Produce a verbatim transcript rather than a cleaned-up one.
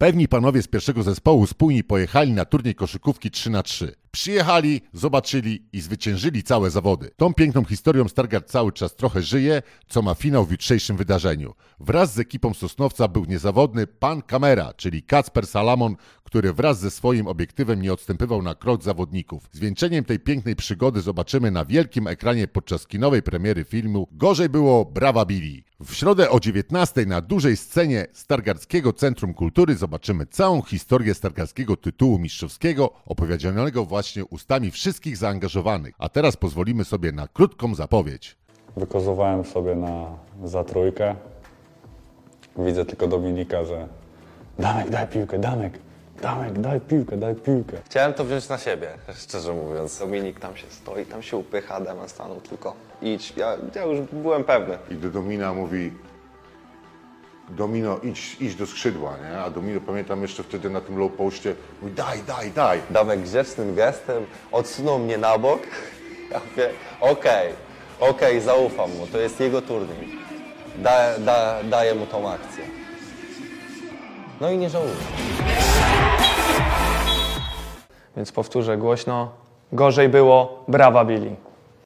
Pewni panowie z pierwszego zespołu spójni pojechali na turniej koszykówki trzy na trzy. Przyjechali, zobaczyli i zwyciężyli całe zawody. Tą piękną historią Stargard cały czas trochę żyje, co ma finał w jutrzejszym wydarzeniu. Wraz z ekipą Sosnowca był niezawodny pan kamera, czyli Kacper Salamon, który wraz ze swoim obiektywem nie odstępywał na krok zawodników. Zwieńczeniem tej pięknej przygody zobaczymy na wielkim ekranie podczas kinowej premiery filmu Gorzej było, brawa Billy. W środę o dziewiętnastej na dużej scenie Stargardzkiego Centrum Kultury zobaczymy całą historię stargardzkiego tytułu mistrzowskiego opowiedzianego właśnie ustami wszystkich zaangażowanych. A teraz pozwolimy sobie na krótką zapowiedź. Wykozowałem sobie na za trójkę. Widzę tylko Dominika, że Damek, daj piłkę, Damek, Damek, daj piłkę, daj piłkę. Chciałem to wziąć na siebie, szczerze mówiąc. Dominik tam się stoi, tam się upycha, Damian stanął tylko idź. Ja, ja już byłem pewny. I do Domina mówi: Domino, idź, idź do skrzydła, nie? A Domino, pamiętam jeszcze wtedy na tym low postie, mówi: daj, daj, daj. Damek grzecznym gestem odsunął mnie na bok. Ja mówię, okej, okay, okej, okay, zaufam mu, to jest jego turniej. Da, da, daję mu tą akcję. No i nie żałuję. Więc powtórzę głośno, gorzej było, brawa Billy.